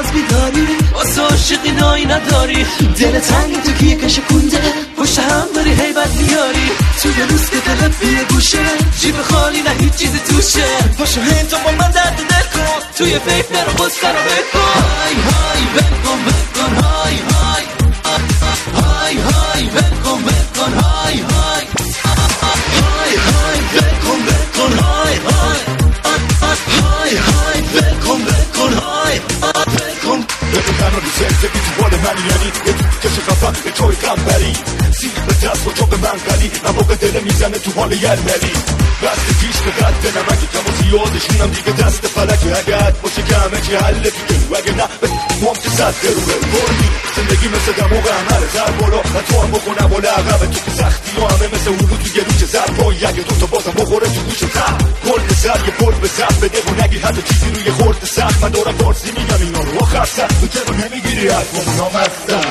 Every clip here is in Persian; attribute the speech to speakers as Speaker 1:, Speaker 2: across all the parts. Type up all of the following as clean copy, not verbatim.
Speaker 1: بیداری واسه عاشقی نایی نداری دل تنگی تو کیه کشه کنده پشت هم داری حیبت میاری توی روز که دلت بیه گوشه جیب خالی نه هیچ چیزی توشه پاشو هم تو با من درد دل کن توی فکر نرو بسته رو بکن های های بکن بکن های های های های بکن بکن های های های های بکن بکن های های های های بکن بکن های بکن
Speaker 2: بکن تنها رو زندگی تو بال منی یعنی یه تو کش خفن به توی قنبری سیر به دست و چوب من قلی من موقع دل میزنه تو حال یرملی بست پیش به قد نمکی کم و زیادشونم دیگه دست فلکه اگه حد باشه که همه چی حله تو گلو اگه نه مام که صد درو بردی زندگی مثل دماغ عمله زر بالا و تو هم بخونه بالا عقبه تو که سختی ها همه مثل اولو تو گلو که زر پایی اگه دوتا بازم بخوره تو گوش زر کل سر یه پل به زر بده و نگی حتی چیزی روی خورد سخت من دارم فارسی میگم اینا رو آخر سر تو که رو نمیگیری حرفمون نامستم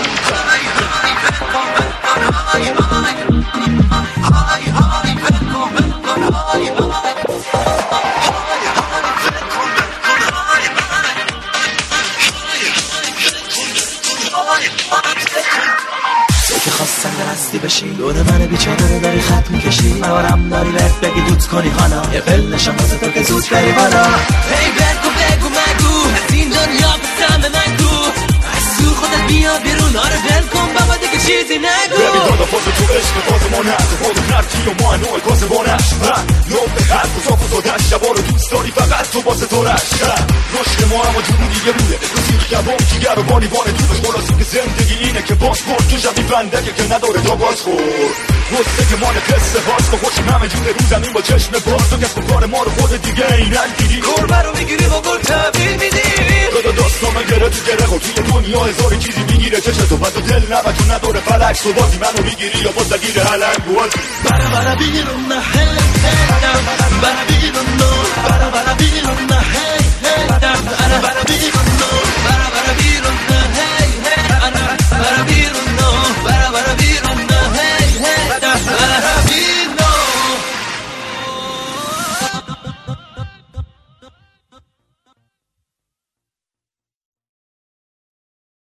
Speaker 1: که خواستن درستی بشی دور من بیچاره رو داری خط میکشی موارم داری بهت بگی دوت کنی خانا یه پل نشم واسه تو که زود بری بالا هی بگو بگو مگو از این دنیا بسم به من گو از سو خودت بیا بیرون آره ول کن بابا دیگه چیزی نگو
Speaker 2: ببین دادا فاز تو عشق فاز ما نه تو خود خرچی و ما نوع کاز بانش نو به حرف و صاف و زادش شبا رو دوست داری فقط تو باز تو رش رشد ما اما جونی دیگه بوده رسیق کباب چیگر و بانی بانه دوبش خلاصی که زندگی اینه که باز خورد تو شبی بندگه که نداره تا باز خورد غصه که مال قصه هاست با خوشم همه جور رو زمین با چشم باز تو کسب کار ما رو خود دیگه اینن گیری
Speaker 1: گربه رو میگیری و گل تحویل میدی
Speaker 2: دادا داستان من گره تو گره خود توی دنیا هزار چیزی میگیره چشم تو بد و دل نبا تو نداره فلک سو بازی منو میگیری یا باز دگیر هلنگ بازی
Speaker 1: برا بیرون نه هی هی برا بیرون نه برا بیرون نه هی هی برا